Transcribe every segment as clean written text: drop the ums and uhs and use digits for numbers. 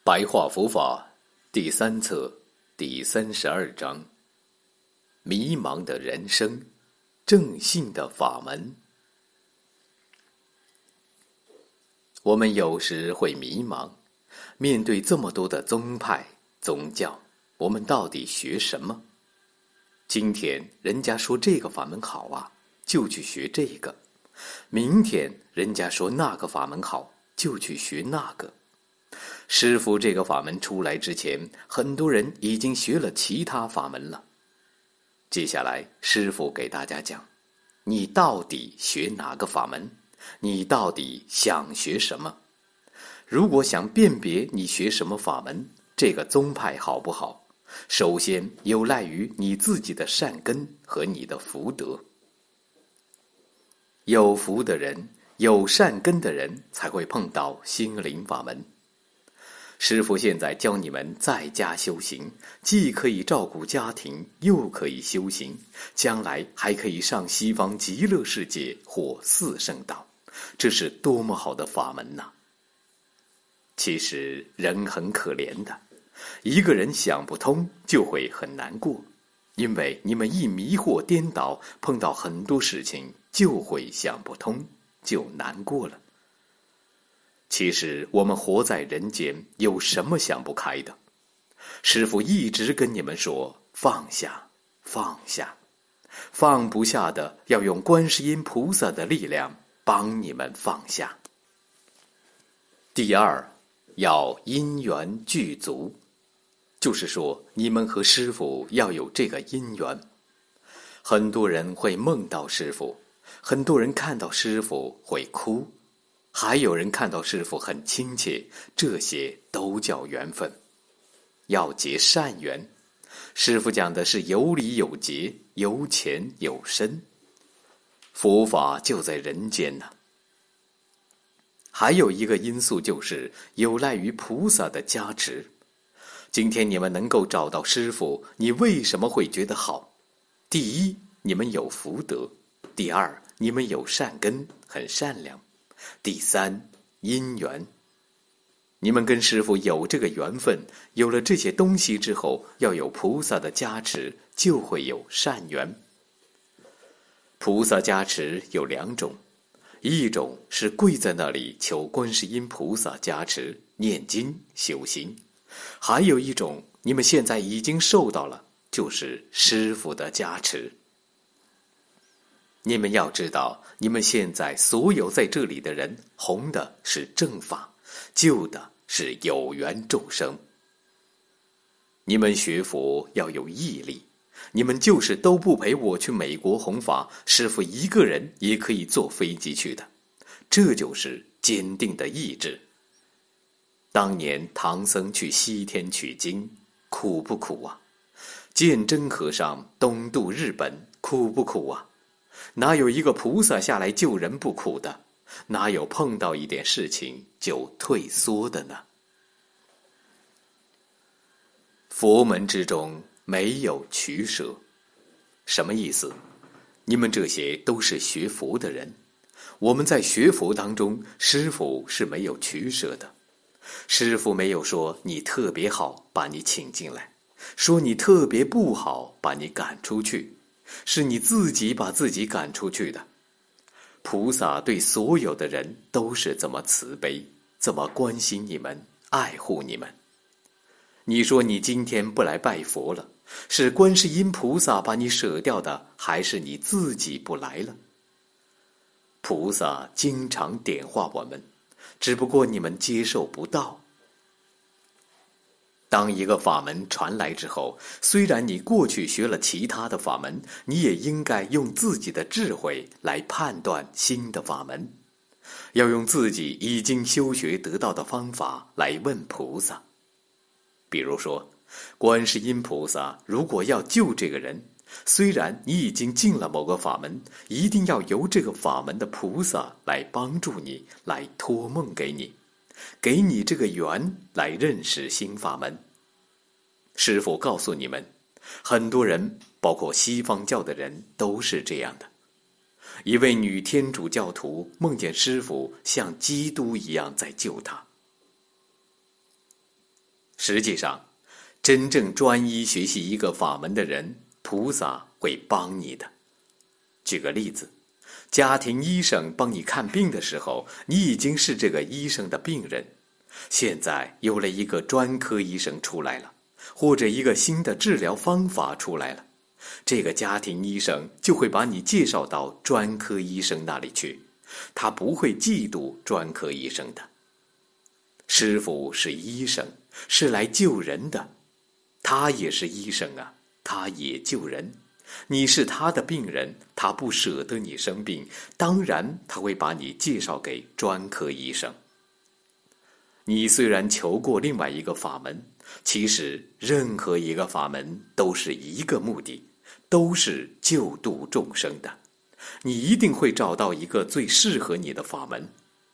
白话佛法第3册第32章：迷茫的人生，正信的法门。我们有时会迷茫，面对这么多的宗派、宗教，我们到底学什么？今天人家说这个法门好啊，就去学这个；明天人家说那个法门好，就去学那个。师父这个法门出来之前，很多人已经学了其他法门了。接下来师父给大家讲，你到底学哪个法门？你到底想学什么？如果想辨别你学什么法门，这个宗派好不好，首先有赖于你自己的善根和你的福德。有福的人，有善根的人才会碰到心灵法门。师父现在教你们在家修行，既可以照顾家庭，又可以修行，将来还可以上西方极乐世界或四圣道，这是多么好的法门呐！其实人很可怜的，一个人想不通就会很难过，因为你们一迷惑颠倒，碰到很多事情就会想不通，就难过了。其实我们活在人间，有什么想不开的？师父一直跟你们说，放下，放下，放不下的要用观世音菩萨的力量帮你们放下。第二，要因缘具足，就是说你们和师父要有这个因缘。很多人会梦到师父，很多人看到师父会哭，还有人看到师父很亲切，这些都叫缘分。要结善缘，师父讲的是有理有节，有浅有深。佛法就在人间呢。还有一个因素就是有赖于菩萨的加持。今天你们能够找到师父，你为什么会觉得好？第一，你们有福德；第二，你们有善根，很善良；第三，因缘。你们跟师父有这个缘分，有了这些东西之后，要有菩萨的加持，就会有善缘。菩萨加持有2种，一种是跪在那里求观世音菩萨加持，念经修行；还有一种你们现在已经受到了，就是师父的加持。你们要知道，你们现在所有在这里的人，弘的是正法，救的是有缘众生。你们学佛要有毅力，你们就是都不陪我去美国弘法，师父一个人也可以坐飞机去的，这就是坚定的意志。当年唐僧去西天取经，苦不苦啊？鉴真和尚东渡日本，苦不苦啊？哪有一个菩萨下来救人不苦的？哪有碰到一点事情就退缩的呢？佛门之中没有取舍。什么意思？你们这些都是学佛的人，我们在学佛当中，师父是没有取舍的。师父没有说你特别好把你请进来，说你特别不好把你赶出去，是你自己把自己赶出去的。菩萨对所有的人都是这么慈悲，这么关心你们，爱护你们。你说你今天不来拜佛了，是观世音菩萨把你舍掉的，还是你自己不来了？菩萨经常点化我们，只不过你们接受不到。当一个法门传来之后，虽然你过去学了其他的法门，你也应该用自己的智慧来判断新的法门，要用自己已经修学得到的方法来问菩萨。比如说，观世音菩萨如果要救这个人，虽然你已经进了某个法门，一定要由这个法门的菩萨来帮助你，来托梦给你，给你这个缘来认识新法门。师父告诉你们，很多人包括西方教的人都是这样的。一位女天主教徒梦见师父像基督一样在救她， 实际上，真正专一学习一个法门的人，菩萨会帮你的。举个例子，家庭医生帮你看病的时候，你已经是这个医生的病人。现在有了一个专科医生出来了，或者一个新的治疗方法出来了，这个家庭医生就会把你介绍到专科医生那里去，他不会嫉妒专科医生的。师父是医生，是来救人的，他也是医生啊，他也救人。你是他的病人，他不舍得你生病，当然他会把你介绍给专科医生。你虽然求过另外一个法门，其实任何一个法门都是一个目的，都是救度众生的。你一定会找到一个最适合你的法门。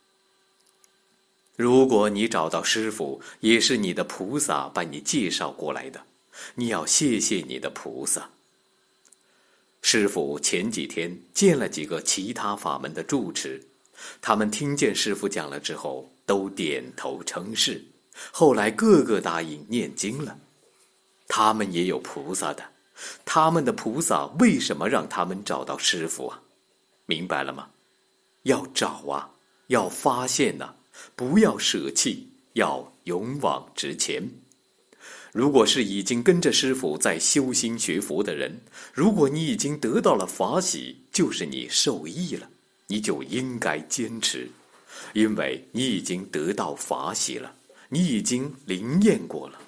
如果你找到师父，也是你的菩萨把你介绍过来的，你要谢谢你的菩萨。师父前几天见了几个其他法门的住持，他们听见师父讲了之后，都点头称是，后来个个答应念经了。他们也有菩萨的，他们的菩萨为什么让他们找到师父啊？明白了吗？要找啊，要发现啊，不要舍弃，要勇往直前。如果是已经跟着师父在修心学佛的人，如果你已经得到了法喜，就是你受益了，你就应该坚持，因为你已经得到法喜了，你已经灵验过了。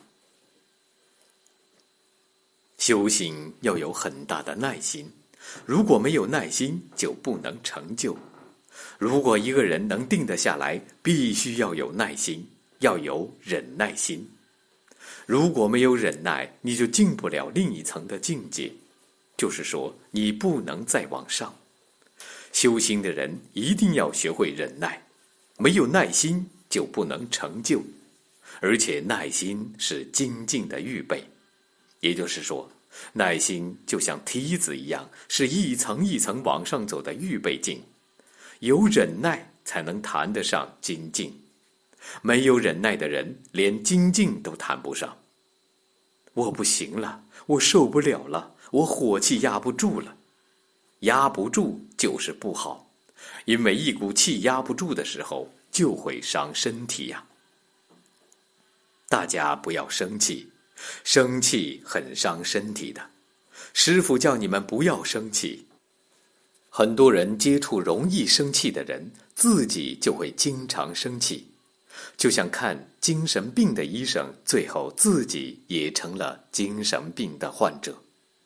修行要有很大的耐心，如果没有耐心，就不能成就。如果一个人能定得下来，必须要有耐心，要有忍耐心。如果没有忍耐，你就进不了另一层的境界，就是说你不能再往上。修行的人一定要学会忍耐，没有耐心就不能成就，而且耐心是精进的预备。也就是说，耐心就像梯子一样，是一层一层往上走的预备劲，有忍耐才能谈得上精进。没有忍耐的人，连精进都谈不上。我不行了，我受不了了，我火气压不住了。压不住就是不好，因为一股气压不住的时候，就会伤身体呀。大家不要生气，生气很伤身体的。师父叫你们不要生气。很多人接触容易生气的人，自己就会经常生气。就像看精神病的医生，最后自己也成了精神病的患者。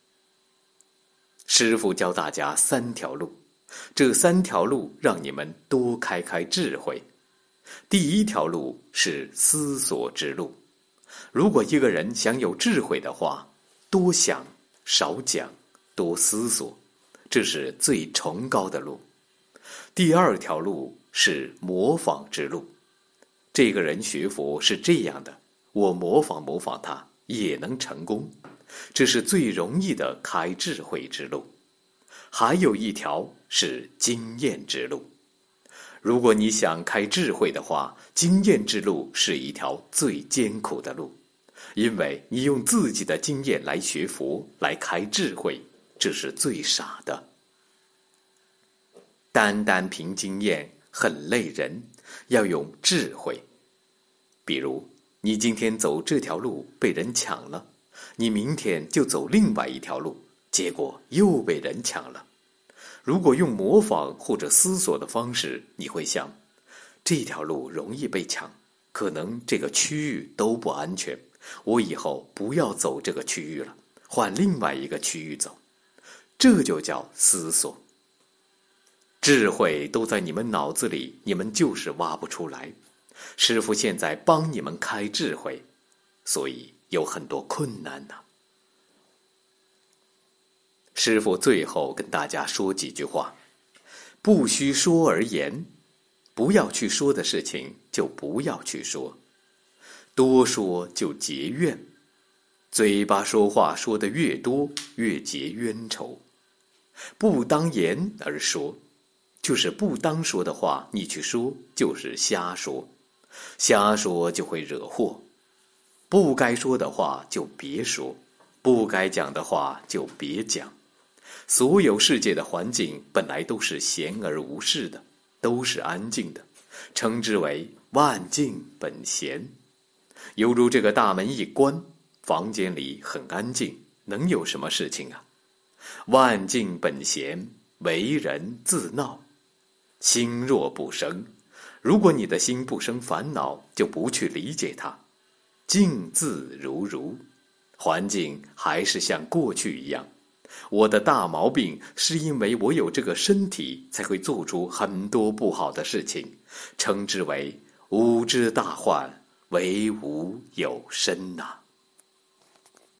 师父教大家3条路，这3条路让你们多开开智慧。第1条路是思索之路。如果一个人想有智慧的话，多想，少讲，多思索，这是最崇高的路。第2条路是模仿之路。这个人学佛是这样的，我模仿他也能成功，这是最容易的开智慧之路。还有一条是经验之路。如果你想开智慧的话，经验之路是一条最艰苦的路，因为你用自己的经验来学佛，来开智慧，这是最傻的。单单凭经验很累人，要用智慧。比如你今天走这条路被人抢了，你明天就走另外一条路，结果又被人抢了。如果用模仿或者思索的方式，你会想，这条路容易被抢，可能这个区域都不安全，我以后不要走这个区域了，换另外一个区域走。这就叫思索。智慧都在你们脑子里，你们就是挖不出来。师父现在帮你们开智慧，所以有很多困难呐。师父最后跟大家说几句话：不须说而言，不要去说的事情就不要去说，多说就结怨，嘴巴说话说得越多，越结冤仇。不当言而说，就是不当说的话，你去说就是瞎说，瞎说就会惹祸。 不该说的话就别说，不该讲的话就别讲。所有世界的环境本来都是闲而无事的，都是安静的，称之为万静本闲。犹如这个大门一关，房间里很安静，能有什么事情啊？万静本闲，为人自闹。心若不生，如果你的心不生烦恼，就不去理解它。静自如如，环境还是像过去一样。我的大毛病是因为我有这个身体，才会做出很多不好的事情，称之为无知大患，为吾有身呐。